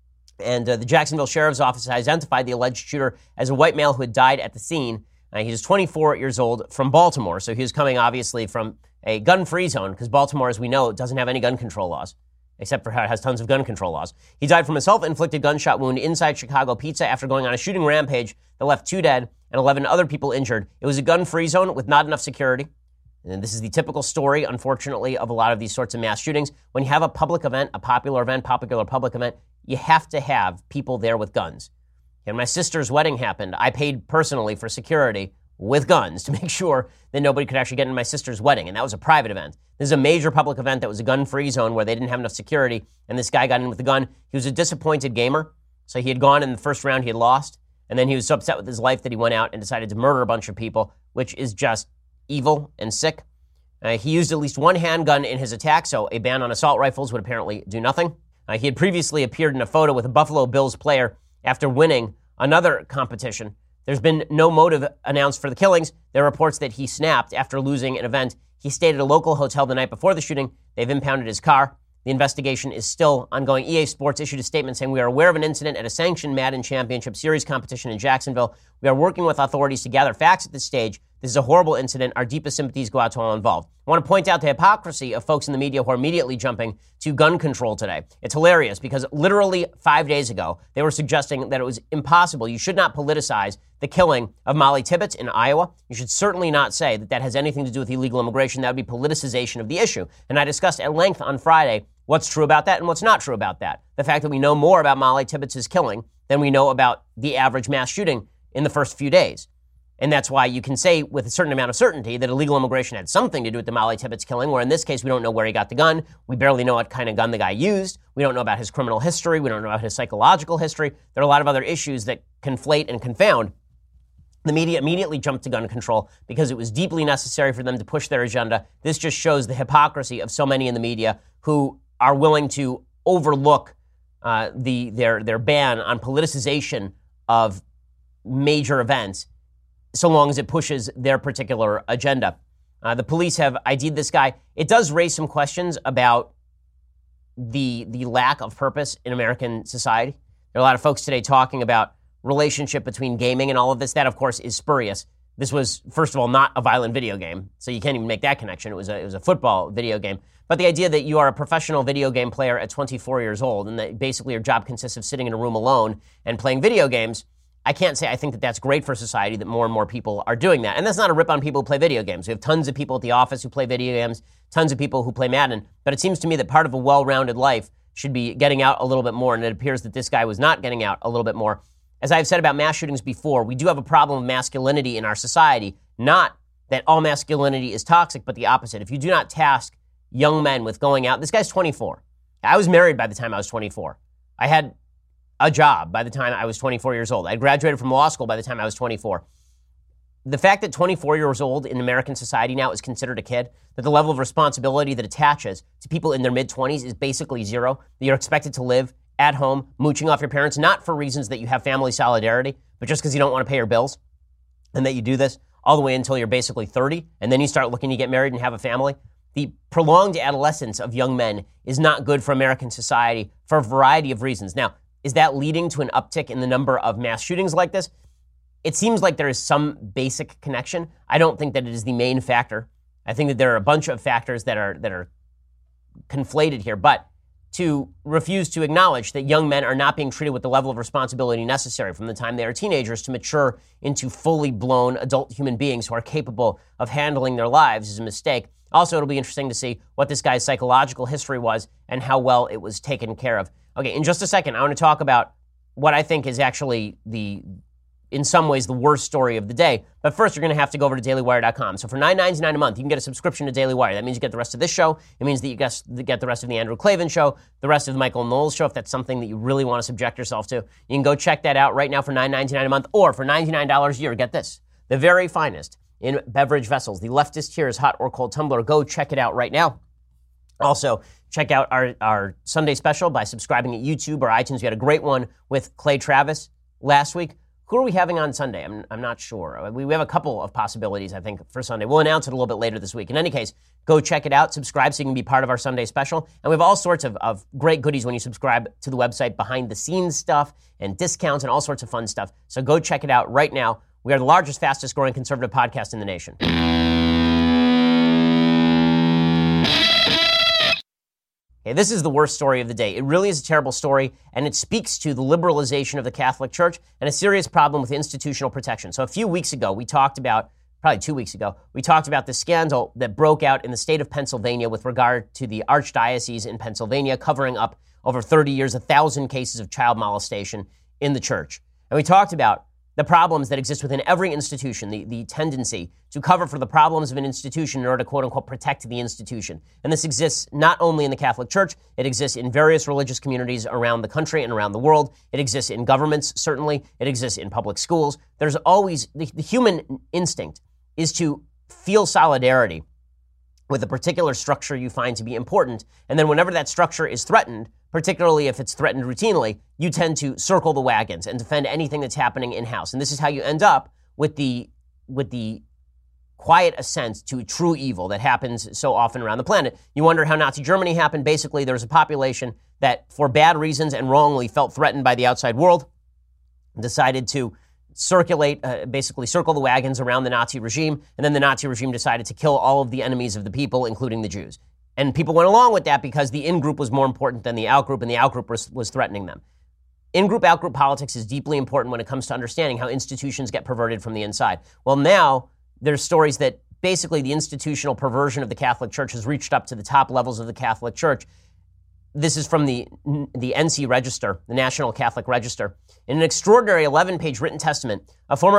And uh, the Jacksonville Sheriff's Office identified the alleged shooter as a white male who had died at the scene. Uh, he was twenty-four years old from Baltimore, so he was coming obviously from a gun-free zone, because Baltimore, as we know, doesn't have any gun control laws, except for how it has tons of gun control laws. He died from a self-inflicted gunshot wound inside Chicago Pizza after going on a shooting rampage that left two dead and eleven other people injured. It was a gun-free zone with not enough security. And this is the typical story, unfortunately, of a lot of these sorts of mass shootings. When you have a public event, a popular event, popular public event, you have to have people there with guns. And my sister's wedding happened. I paid personally for security with guns to make sure that nobody could actually get into my sister's wedding. And that was a private event. This is a major public event that was a gun-free zone where they didn't have enough security, and this guy got in with a gun. He was a disappointed gamer. So he had gone in the first round, he had lost, and then he was so upset with his life that he went out and decided to murder a bunch of people, which is just evil and sick. Uh, he used at least one handgun in his attack, so a ban on assault rifles would apparently do nothing. Uh, he had previously appeared in a photo with a Buffalo Bills player after winning another competition. There's been no motive announced for the killings. There are reports that he snapped after losing an event. He stayed at a local hotel the night before the shooting. They've impounded his car. The investigation is still ongoing. E A Sports issued a statement saying, "We are aware of an incident at a sanctioned Madden Championship Series competition in Jacksonville. We are working with authorities to gather facts at this stage. This is a horrible incident. Our deepest sympathies go out to all involved." I want to point out the hypocrisy of folks in the media who are immediately jumping to gun control today. It's hilarious because literally five days ago, they were suggesting that it was impossible. You should not politicize the killing of Molly Tibbetts in Iowa. You should certainly not say that that has anything to do with illegal immigration. That would be politicization of the issue. And I discussed at length on Friday what's true about that and what's not true about that. The fact that we know more about Molly Tibbetts' killing than we know about the average mass shooting in the first few days. And that's why you can say with a certain amount of certainty that illegal immigration had something to do with the Molly Tibbetts killing, where in this case we don't know where he got the gun. We barely know what kind of gun the guy used. We don't know about his criminal history. We don't know about his psychological history. There are a lot of other issues that conflate and confound. The media immediately jumped to gun control because it was deeply necessary for them to push their agenda. This just shows the hypocrisy of so many in the media who are willing to overlook uh, the their their ban on politicization of major events, so long as it pushes their particular agenda. Uh, the police have I D'd this guy. It does raise some questions about the the lack of purpose in American society. There are a lot of folks today talking about relationship between gaming and all of this. That, of course, is spurious. This was, first of all, not a violent video game, so you can't even make that connection. It was a, it was a football video game. But the idea that you are a professional video game player at twenty-four years old and that basically your job consists of sitting in a room alone and playing video games, I can't say I think that that's great for society, that more and more people are doing that. And that's not a rip on people who play video games. We have tons of people at the office who play video games, tons of people who play Madden. But it seems to me that part of a well-rounded life should be getting out a little bit more, and it appears that this guy was not getting out a little bit more. As I've said about mass shootings before, we do have a problem of masculinity in our society. Not that all masculinity is toxic, but the opposite. If you do not task young men with going out, this guy's twenty-four. I was married by the time I was twenty-four. I had a job by the time I was twenty-four years old. I graduated from law school by the time I was twenty-four. The fact that twenty-four years old in American society now is considered a kid, that the level of responsibility that attaches to people in their mid-twenties is basically zero, that you're expected to live at home, mooching off your parents, not for reasons that you have family solidarity, but just because you don't want to pay your bills, and that you do this all the way until you're basically thirty, and then you start looking to get married and have a family. The prolonged adolescence of young men is not good for American society for a variety of reasons. Now, is that leading to an uptick in the number of mass shootings like this? It seems like there is some basic connection. I don't think that it is the main factor. I think that there are a bunch of factors that are that are conflated here, but to refuse to acknowledge that young men are not being treated with the level of responsibility necessary from the time they are teenagers to mature into fully blown adult human beings who are capable of handling their lives is a mistake. Also, it'll be interesting to see what this guy's psychological history was and how well it was taken care of. Okay, in just a second, I want to talk about what I think is actually the, in some ways, the worst story of the day. But first, you're going to have to go over to daily wire dot com. So for nine dollars and ninety-nine cents a month, you can get a subscription to Daily Wire. That means you get the rest of this show. It means that you get the rest of the Andrew Klavan show, the rest of the Michael Knowles show, if that's something that you really want to subject yourself to. You can go check that out right now for nine dollars and ninety-nine cents a month, or for ninety-nine dollars a year, get this, the very finest in beverage vessels, the Leftist Tears hot or cold tumbler. Go check it out right now. Also, check out our, our Sunday special by subscribing at YouTube or iTunes. We had a great one with Clay Travis last week, Who are we having on Sunday? I'm, I'm not sure. We have a couple of possibilities, I think, for Sunday. We'll announce it a little bit later this week. In any case, go check it out. Subscribe so you can be part of our Sunday special. And we have all sorts of, of great goodies when you subscribe to the website, behind-the-scenes stuff and discounts and all sorts of fun stuff. So go check it out right now. We are the largest, fastest-growing conservative podcast in the nation. Okay, this is the worst story of the day. It really is a terrible story, and it speaks to the liberalization of the Catholic Church and a serious problem with institutional protection. So a few weeks ago, we talked about, probably two weeks ago, we talked about the scandal that broke out in the state of Pennsylvania with regard to the archdiocese in Pennsylvania covering up over thirty years, one thousand cases of child molestation in the church. And we talked about the problems that exist within every institution, the, the tendency to cover for the problems of an institution in order to, quote unquote, protect the institution. And this exists not only in the Catholic Church, it exists in various religious communities around the country and around the world. It exists in governments, certainly. It exists in public schools. There's always, the, the human instinct is to feel solidarity with a particular structure you find to be important. And then whenever that structure is threatened, particularly if it's threatened routinely, you tend to circle the wagons and defend anything that's happening in-house. And this is how you end up with the with the quiet ascent to true evil that happens so often around the planet. You wonder how Nazi Germany happened. Basically, there was a population that, for bad reasons and wrongly, felt threatened by the outside world, decided to circulate, uh, basically circle the wagons around the Nazi regime, and then the Nazi regime decided to kill all of the enemies of the people, including the Jews. And people went along with that because the in-group was more important than the out-group, and the out-group was, was threatening them. In-group, out-group politics is deeply important when it comes to understanding how institutions get perverted from the inside. Well, now there's stories that basically the institutional perversion of the Catholic Church has reached up to the top levels of the Catholic Church. This is from the, the N C Register, the National Catholic Register. In an extraordinary eleven-page written testament, a former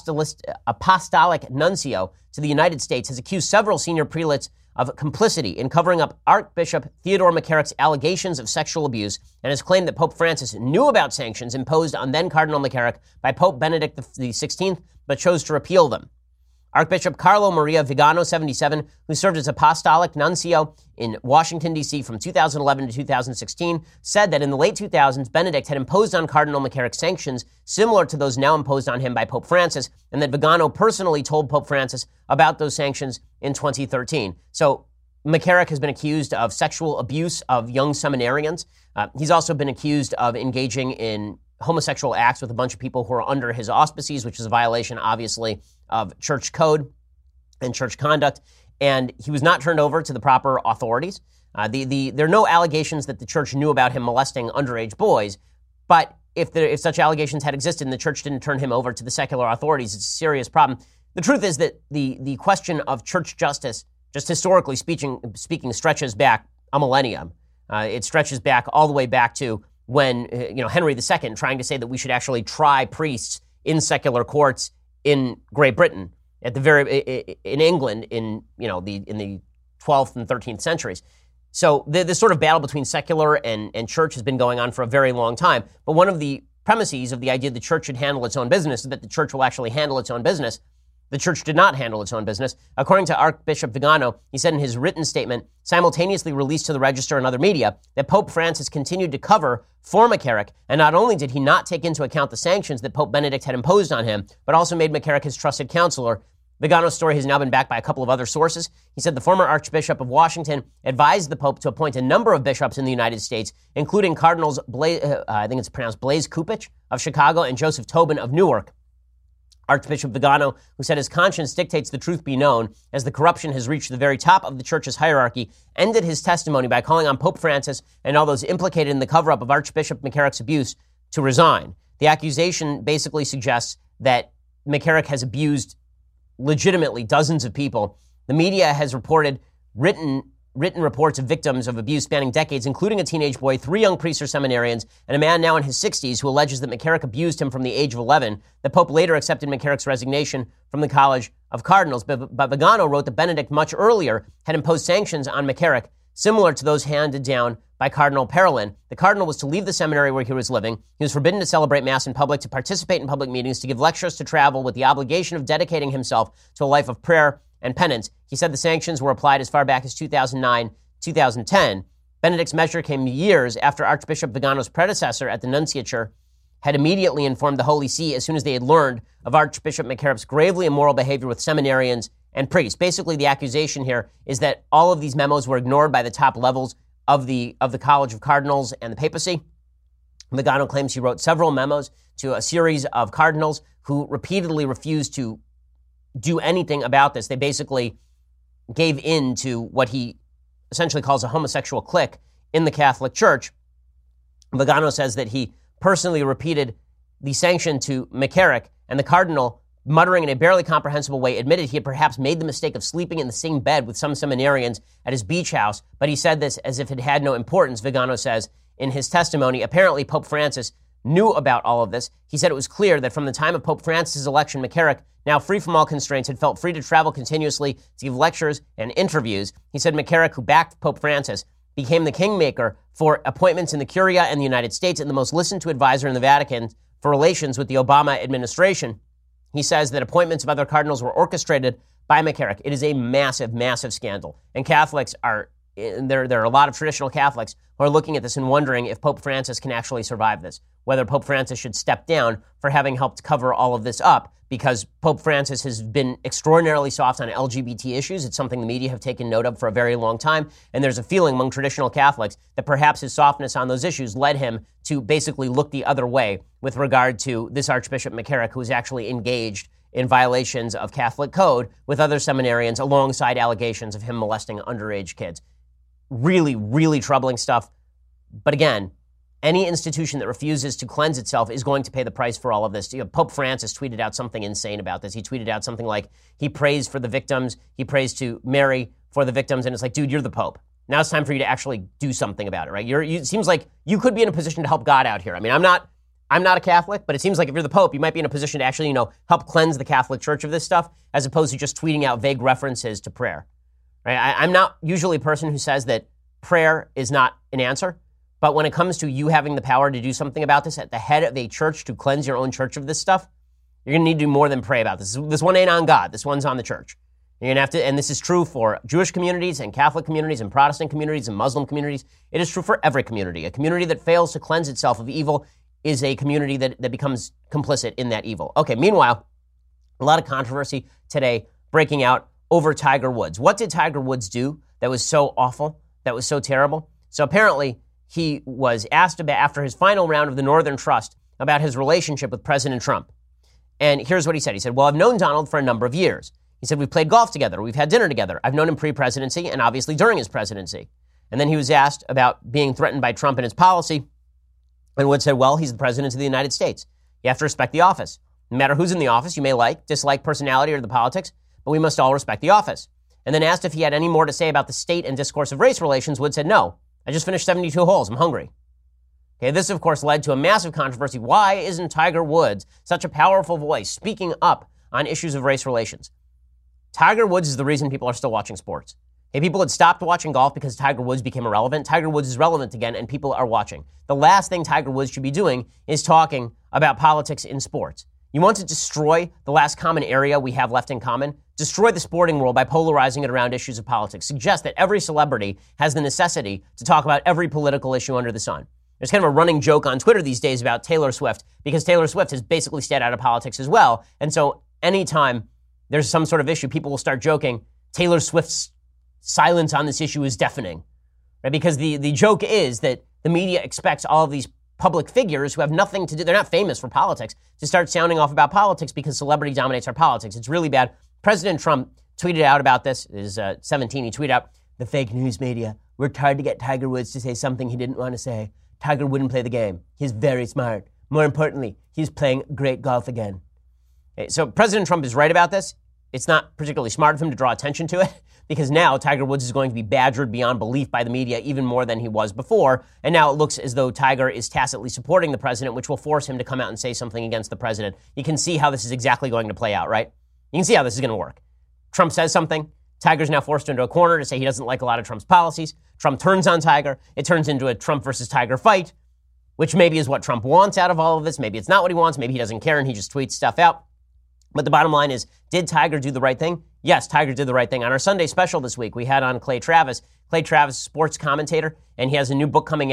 apostolic nuncio to the United States has accused several senior prelates of complicity in covering up Archbishop Theodore McCarrick's allegations of sexual abuse, and has claimed that Pope Francis knew about sanctions imposed on then Cardinal McCarrick by Pope Benedict the sixteenth, but chose to repeal them. Archbishop Carlo Maria Vigano, seventy-seven, who served as apostolic nuncio in Washington, D C from two thousand eleven to two thousand sixteen, said that in the late two thousands, Benedict had imposed on Cardinal McCarrick sanctions similar to those now imposed on him by Pope Francis, and that Vigano personally told Pope Francis about those sanctions in twenty thirteen. So McCarrick has been accused of sexual abuse of young seminarians. Uh, he's also been accused of engaging in homosexual acts with a bunch of people who are under his auspices, which is a violation, obviously, of church code and church conduct. And he was not turned over to the proper authorities. Uh, the, the, there are no allegations that the church knew about him molesting underage boys, but if, there, if such allegations had existed and the church didn't turn him over to the secular authorities, it's a serious problem. The truth is that the, the question of church justice, just historically speaking, speaking stretches back a millennium. Uh, it stretches back all the way back to when, you know, Henry the Second trying to say that we should actually try priests in secular courts in Great Britain, at the very in England in you know the in the twelfth and thirteenth centuries. So the, this sort of battle between secular and, and church has been going on for a very long time. But one of the premises of the idea the church should handle its own business is that the church will actually handle its own business. The church did not handle its own business. According to Archbishop Vigano, he said in his written statement, simultaneously released to the Register and other media, that Pope Francis continued to cover for McCarrick, and not only did he not take into account the sanctions that Pope Benedict had imposed on him, but also made McCarrick his trusted counselor. Vigano's story has now been backed by a couple of other sources. He said the former Archbishop of Washington advised the Pope to appoint a number of bishops in the United States, including Cardinals Blaise, uh, I think it's pronounced Blaise Cupich of Chicago and Joseph Tobin of Newark. Archbishop Vigano, who said his conscience dictates the truth be known, as the corruption has reached the very top of the church's hierarchy, ended his testimony by calling on Pope Francis and all those implicated in the cover-up of Archbishop McCarrick's abuse to resign. The accusation basically suggests that McCarrick has abused legitimately dozens of people. The media has reported written written reports of victims of abuse spanning decades, including a teenage boy, three young priests or seminarians, and a man now in his sixties who alleges that McCarrick abused him from the age of eleven. The Pope later accepted McCarrick's resignation from the College of Cardinals. But, but Vigano wrote that Benedict much earlier had imposed sanctions on McCarrick, similar to those handed down by Cardinal Parolin. The cardinal was to leave the seminary where he was living. He was forbidden to celebrate Mass in public, to participate in public meetings, to give lectures, to travel, with the obligation of dedicating himself to a life of prayer and penance. He said the sanctions were applied as far back as two thousand nine, two thousand ten. Benedict's measure came years after Archbishop Vigano's predecessor at the nunciature had immediately informed the Holy See as soon as they had learned of Archbishop McCarrick's gravely immoral behavior with seminarians and priests. Basically, the accusation here is that all of these memos were ignored by the top levels of the of the College of Cardinals and the papacy. Vigano claims he wrote several memos to a series of cardinals who repeatedly refused to do anything about this. They basically gave in to what he essentially calls a homosexual clique in the Catholic Church. Vigano says that he personally repeated the sanction to McCarrick, and the cardinal, muttering in a barely comprehensible way, admitted he had perhaps made the mistake of sleeping in the same bed with some seminarians at his beach house, but he said this as if it had no importance, Vigano says in his testimony. Apparently, Pope Francis knew about all of this. He said it was clear that from the time of Pope Francis' election, McCarrick, now free from all constraints, had felt free to travel continuously to give lectures and interviews. He said McCarrick, who backed Pope Francis, became the kingmaker for appointments in the Curia and the United States and the most listened-to advisor in the Vatican for relations with the Obama administration. He says that appointments of other cardinals were orchestrated by McCarrick. It is a massive, massive scandal. And Catholics are, there, there are a lot of traditional Catholics who are looking at this and wondering if Pope Francis can actually survive this, whether Pope Francis should step down for having helped cover all of this up, because Pope Francis has been extraordinarily soft on L G B T issues. It's something the media have taken note of for a very long time, and there's a feeling among traditional Catholics that perhaps his softness on those issues led him to basically look the other way with regard to this Archbishop McCarrick, who is actually engaged in violations of Catholic code with other seminarians alongside allegations of him molesting underage kids. Really, really troubling stuff. But again, any institution that refuses to cleanse itself is going to pay the price for all of this. You know, Pope Francis tweeted out something insane about this. He tweeted out something like, he prays for the victims, he prays to Mary for the victims, and it's like, dude, you're the Pope. Now it's time for you to actually do something about it, right? You're, you, it seems like you could be in a position to help God out here. I mean, I'm not, I'm not a Catholic, but it seems like if you're the Pope, you might be in a position to actually, you know, help cleanse the Catholic Church of this stuff, as opposed to just tweeting out vague references to prayer. Right? I, I'm not usually a person who says that prayer is not an answer. But when it comes to you having the power to do something about this at the head of a church, to cleanse your own church of this stuff, you're going to need to do more than pray about this. This one ain't on God. This one's on the church. You're going to have to, and this is true for Jewish communities and Catholic communities and Protestant communities and Muslim communities. It is true for every community. A community that fails to cleanse itself of evil is a community that, that becomes complicit in that evil. Okay, meanwhile, a lot of controversy today breaking out over Tiger Woods. What did Tiger Woods do that was so awful, that was so terrible? So apparently, he was asked about, after his final round of the Northern Trust, about his relationship with President Trump. And here's what he said. He said, well, I've known Donald for a number of years. He said, we've played golf together. We've had dinner together. I've known him pre-presidency and obviously during his presidency. And then he was asked about being threatened by Trump and his policy. And Woods said, well, he's the president of the United States. You have to respect the office. No matter who's in the office, you may like, dislike personality or the politics, but we must all respect the office. And then asked if he had any more to say about the state and discourse of race relations, Woods said, no. I just finished seventy-two holes. I'm hungry. Okay, this, of course, led to a massive controversy. Why isn't Tiger Woods such a powerful voice speaking up on issues of race relations? Tiger Woods is the reason people are still watching sports. Okay, people had stopped watching golf because Tiger Woods became irrelevant. Tiger Woods is relevant again, and people are watching. The last thing Tiger Woods should be doing is talking about politics in sports. You want to destroy the last common area we have left in common? Destroy the sporting world by polarizing it around issues of politics. Suggest that every celebrity has the necessity to talk about every political issue under the sun. There's kind of a running joke on Twitter these days about Taylor Swift, because Taylor Swift has basically stayed out of politics as well. And so anytime there's some sort of issue, people will start joking, Taylor Swift's silence on this issue is deafening. Right? Because the, the joke is that the media expects all of these public figures who have nothing to do, they're not famous for politics, to start sounding off about politics because celebrity dominates our politics. It's really bad. President Trump tweeted out about this, is uh, seventeen, he tweeted out, the fake news media worked hard to get Tiger Woods to say something he didn't want to say. Tiger wouldn't play the game. He's very smart. More importantly, he's playing great golf again. Okay, so President Trump is right about this. It's not particularly smart of him to draw attention to it, because now Tiger Woods is going to be badgered beyond belief by the media even more than he was before. And now it looks as though Tiger is tacitly supporting the president, which will force him to come out and say something against the president. You can see how this is exactly going to play out, right? You can see how this is going to work. Trump says something. Tiger's now forced into a corner to say he doesn't like a lot of Trump's policies. Trump turns on Tiger. It turns into a Trump versus Tiger fight, which maybe is what Trump wants out of all of this. Maybe it's not what he wants. Maybe he doesn't care and he just tweets stuff out. But the bottom line is, did Tiger do the right thing? Yes, Tiger did the right thing. On our Sunday special this week, we had on Clay Travis. Clay Travis, sports commentator, and he has a new book coming out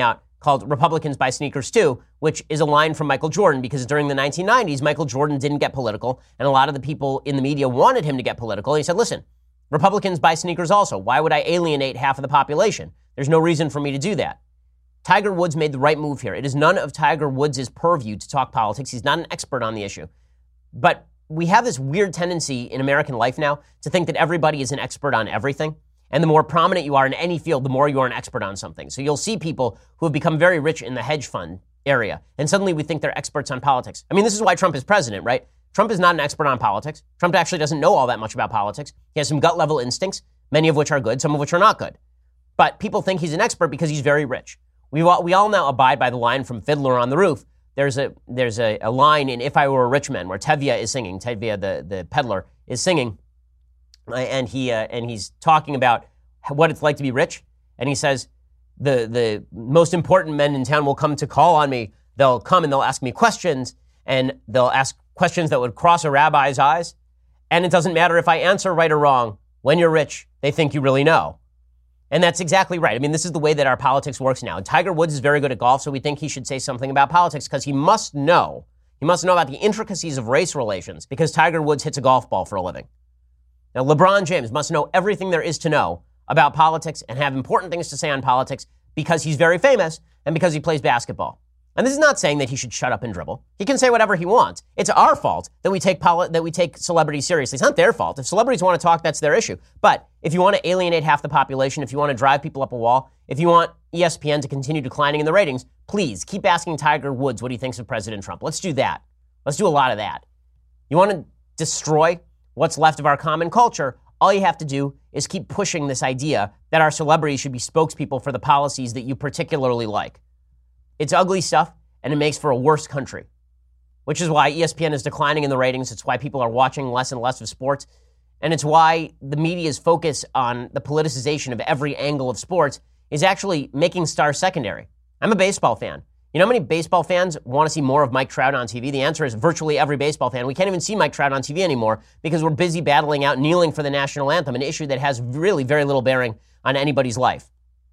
called Republicans Buy Sneakers Too, which is a line from Michael Jordan, because during the nineteen nineties, Michael Jordan didn't get political, and a lot of the people in the media wanted him to get political. And he said, listen, Republicans buy sneakers also. Why would I alienate half of the population? There's no reason for me to do that. Tiger Woods made the right move here. It is none of Tiger Woods' purview to talk politics. He's not an expert on the issue. But we have this weird tendency in American life now to think that everybody is an expert on everything. And the more prominent you are in any field, the more you are an expert on something. So you'll see people who have become very rich in the hedge fund area, and suddenly we think they're experts on politics. I mean, this is why Trump is president, right? Trump is not an expert on politics. Trump actually doesn't know all that much about politics. He has some gut-level instincts, many of which are good, some of which are not good. But people think he's an expert because he's very rich. We all, we all now abide by the line from Fiddler on the Roof. There's a there's a, a line in If I Were a Rich Man where Tevye is singing. Tevye, the, the peddler, is singing, and he uh, and he's talking about what it's like to be rich. And he says, the the most important men in town will come to call on me. They'll come and they'll ask me questions, and they'll ask questions that would cross a rabbi's eyes. And it doesn't matter if I answer right or wrong. When you're rich, they think you really know. And that's exactly right. I mean, this is the way that our politics works now. Tiger Woods is very good at golf, so we think he should say something about politics because he must know. He must know about the intricacies of race relations because Tiger Woods hits a golf ball for a living. Now, LeBron James must know everything there is to know about politics and have important things to say on politics because he's very famous and because he plays basketball. And this is not saying that he should shut up and dribble. He can say whatever he wants. It's our fault that we take poli- that we take celebrities seriously. It's not their fault. If celebrities want to talk, that's their issue. But if you want to alienate half the population, if you want to drive people up a wall, if you want E S P N to continue declining in the ratings, please keep asking Tiger Woods what he thinks of President Trump. Let's do that. Let's do a lot of that. You want to destroy what's left of our common culture? All you have to do is keep pushing this idea that our celebrities should be spokespeople for the policies that you particularly like. It's ugly stuff, and it makes for a worse country, which is why E S P N is declining in the ratings. It's why people are watching less and less of sports, and it's why the media's focus on the politicization of every angle of sports is actually making stars secondary. I'm a baseball fan. You know how many baseball fans want to see more of Mike Trout on T V? The answer is virtually every baseball fan. We can't even see Mike Trout on T V anymore because we're busy battling out kneeling for the national anthem, an issue that has really very little bearing on anybody's life.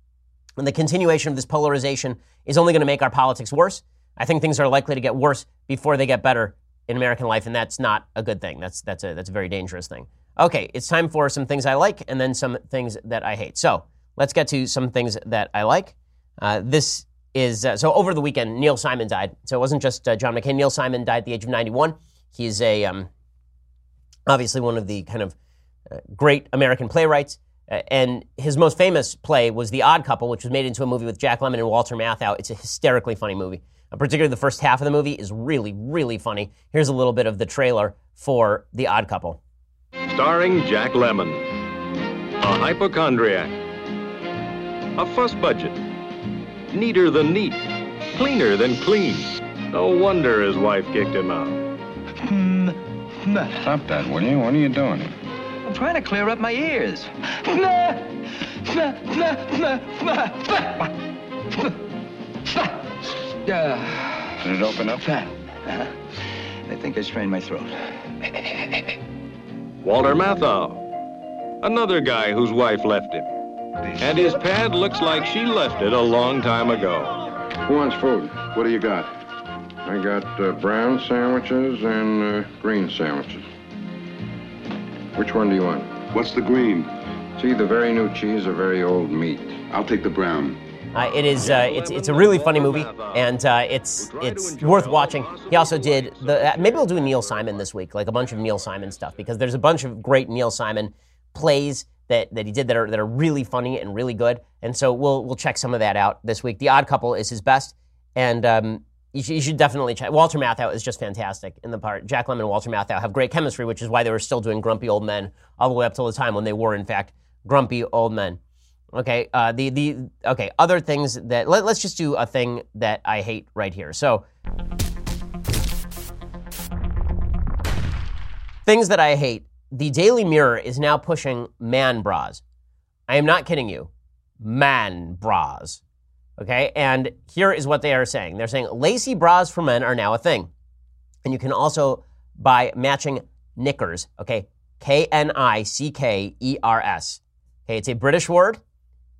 And the continuation of this polarization is only going to make our politics worse. I think things are likely to get worse before they get better in American life, and that's not a good thing. That's that's a that's a very dangerous thing. Okay, it's time for some things I like and then some things that I hate. So let's get to some things that I like. Uh, this is uh, so over the weekend, Neil Simon died. So it wasn't just uh, John McCain. Neil Simon died at the age of ninety-one. He's a um, obviously one of the kind of uh, great American playwrights. Uh, and his most famous play was The Odd Couple, which was made into a movie with Jack Lemmon and Walter Matthau. It's a hysterically funny movie. Uh, particularly the first half of the movie is really, really funny. Here's a little bit of the trailer for The Odd Couple. Starring Jack Lemmon, a hypochondriac, a fuss budget, neater than neat, cleaner than clean. No wonder his wife kicked him out. Stop that, will you? What are you doing? I'm trying to clear up my ears. Did it open up? Uh-huh. I think I strained my throat. Walter Matthau, another guy whose wife left him. And his pad looks like she left it a long time ago. Who wants food? What do you got? I got uh, brown sandwiches and uh, green sandwiches. Which one do you want? What's the green? It's either very new cheese or very old meat. I'll take the brown. Uh, it is. Uh, it's it's a really funny movie, and uh, it's it's worth watching. He also did the. Uh, maybe we'll do a Neil Simon this week, like a bunch of Neil Simon stuff, because there's a bunch of great Neil Simon plays that, that he did that are that are really funny and really good. And so we'll we'll check some of that out this week. The Odd Couple is his best, and um, you, should, you should definitely check. Walter Matthau is just fantastic in the part. Jack Lemmon and Walter Matthau have great chemistry, which is why they were still doing Grumpy Old Men all the way up till the time when they were in fact grumpy old men. Okay, uh, the the okay other things that let, let's just do a thing that I hate right here. So things that I hate. The Daily Mirror is now pushing man bras. I am not kidding you, man bras. Okay, and here is what they are saying. They're saying lacy bras for men are now a thing, and you can also buy matching knickers. Okay, K N I C K E R S. Okay, it's a British word.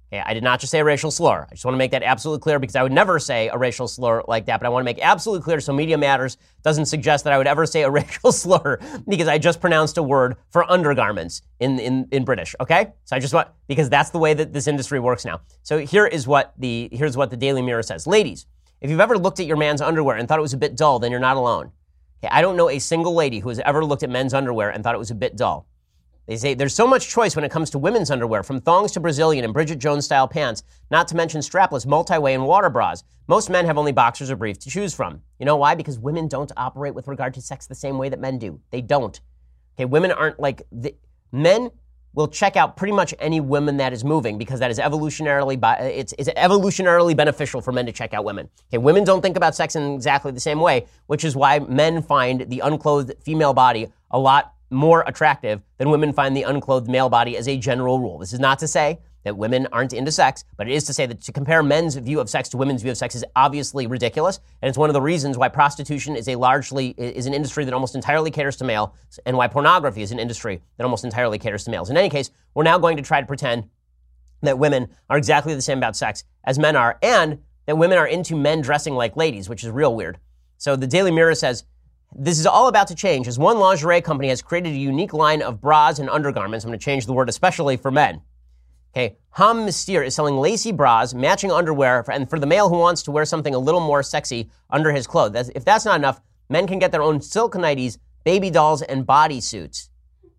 Okay, I did not just say a racial slur. I just want to make that absolutely clear because I would never say a racial slur like that, but I want to make absolutely clear so Media Matters doesn't suggest that I would ever say a racial slur because I just pronounced a word for undergarments in, in, in British, okay? So I just want, because that's the way that this industry works now. So here is what the, here's what the Daily Mirror says. Ladies, if you've ever looked at your man's underwear and thought it was a bit dull, then you're not alone. Okay, I don't know a single lady who has ever looked at men's underwear and thought it was a bit dull. They say there's so much choice when it comes to women's underwear, from thongs to Brazilian and Bridget Jones-style pants, not to mention strapless, multi-way, and water bras. Most men have only boxers or briefs to choose from. You know why? Because women don't operate with regard to sex the same way that men do. They don't. Okay, women aren't like... The, men will check out pretty much any woman that is moving because that is evolutionarily... It's, it's evolutionarily beneficial for men to check out women. Okay, women don't think about sex in exactly the same way, which is why men find the unclothed female body a lot more attractive than women find the unclothed male body as a general rule. This is not to say that women aren't into sex, but it is to say that to compare men's view of sex to women's view of sex is obviously ridiculous, and it's one of the reasons why prostitution is a largely is an industry that almost entirely caters to males, and why pornography is an industry that almost entirely caters to males. In any case, we're now going to try to pretend that women are exactly the same about sex as men are, and that women are into men dressing like ladies, which is real weird. So the Daily Mirror says, this is all about to change as one lingerie company has created a unique line of bras and undergarments. I'm going to change the word especially for men. Okay, Homme Mystere is selling lacy bras, matching underwear, for, and for the male who wants to wear something a little more sexy under his clothes. That's, if that's not enough, men can get their own silk nighties, baby dolls, and bodysuits.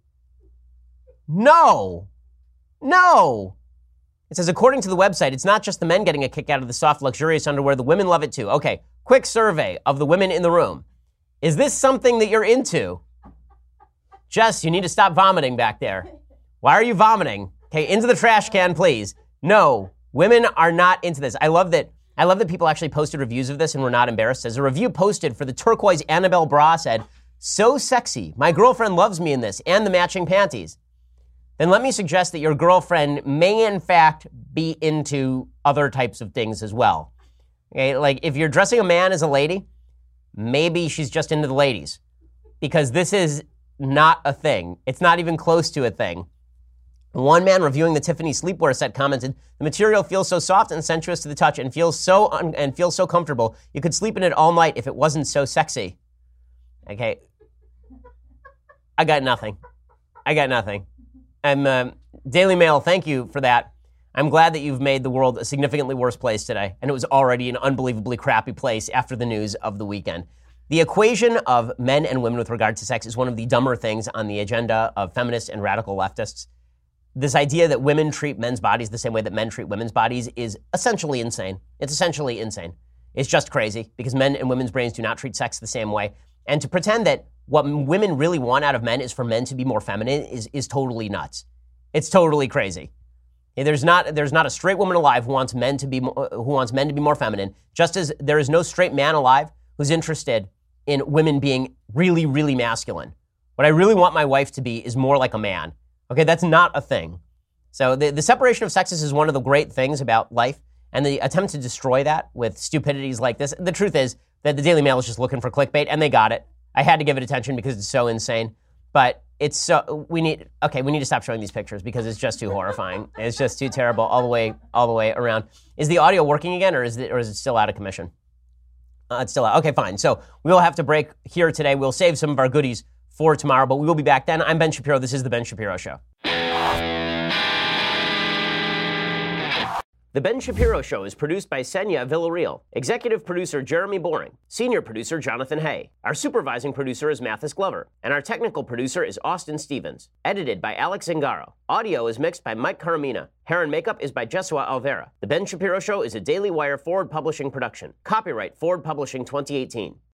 No! No! It says, according to the website, it's not just the men getting a kick out of the soft, luxurious underwear. The women love it too. Okay, quick survey of the women in the room. Is this something that you're into? Jess, you need to stop vomiting back there. Why are you vomiting? Okay, into the trash can, please. No, women are not into this. I love that I love that people actually posted reviews of this and were not embarrassed. As a review posted for the turquoise Annabelle bra said, so sexy. My girlfriend loves me in this and the matching panties. Then let me suggest that your girlfriend may in fact be into other types of things as well. Okay, like if you're dressing a man as a lady, maybe she's just into the ladies, because this is not a thing. It's not even close to a thing. One man reviewing the Tiffany sleepwear set commented, "The material feels so soft and sensuous to the touch and feels so un- and feels so comfortable. You could sleep in it all night if it wasn't so sexy." Okay, I got nothing. I got nothing. I'm uh, Daily Mail. Thank you for that. I'm glad that you've made the world a significantly worse place today, and it was already an unbelievably crappy place after the news of the weekend. The equation of men and women with regard to sex is one of the dumber things on the agenda of feminists and radical leftists. This idea that women treat men's bodies the same way that men treat women's bodies is essentially insane. It's essentially insane. It's just crazy, because men and women's brains do not treat sex the same way. And to pretend that what women really want out of men is for men to be more feminine is, is totally nuts. It's totally crazy. There's not there's not a straight woman alive who wants men to be more, who wants men to be more feminine, just as there is no straight man alive who's interested in women being really, really masculine. What I really want my wife to be is more like a man. Okay, that's not a thing. So the, the separation of sexes is one of the great things about life, and the attempt to destroy that with stupidities like this. The truth is that the Daily Mail is just looking for clickbait, and they got it. I had to give it attention because it's so insane. But it's so we need okay, we need to stop showing these pictures because it's just too horrifying. It's just too terrible all the way all the way around. Is the audio working again, or is it or is it still out of commission? Uh, it's still out. Okay, fine. So we will have to break here today. We'll save some of our goodies for tomorrow, but we will be back then. I'm Ben Shapiro. This is the Ben Shapiro Show. The Ben Shapiro Show is produced by Senya Villarreal, executive producer Jeremy Boring, senior producer Jonathan Hay. Our supervising producer is Mathis Glover, and our technical producer is Austin Stevens. Edited by Alex Zingaro. Audio is mixed by Mike Caramina. Hair and makeup is by Jesua Alvera. The Ben Shapiro Show is a Daily Wire Forward Publishing production. Copyright Forward Publishing twenty eighteen.